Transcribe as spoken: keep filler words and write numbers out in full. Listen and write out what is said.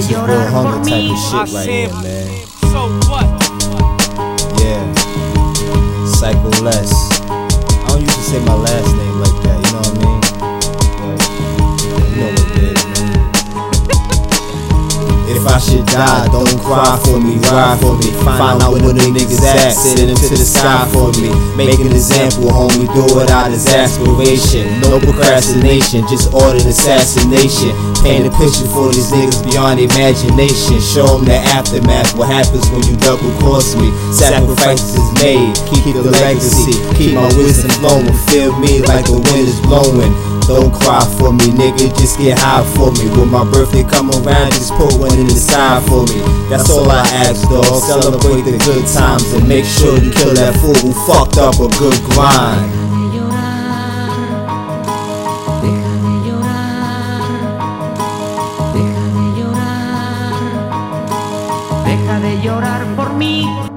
is real hunger type of shit right here, man. Yeah, Psycho Les. I don't usually say my last name like that, you know what I mean? But you know what it is, man. If I should die, don't cry for me, ride for me. Find out where the niggas at, send them to the sky for me. Make an example, homie, do it out as aspiration. No procrastination, just ordered assassination. Paint a picture for these niggas beyond imagination. Show them the aftermath, what happens when you double cross me. Sacrifices made, keep the legacy. Keep my wisdom flowing, feel me like the wind is blowing. Don't cry for me, nigga, just get high for me. When my birthday come around, just put one in the side for me. That's all I ask, dog. Celebrate the good times and make sure you kill that fool who fucked up a good grind. Deja de llorar por mí.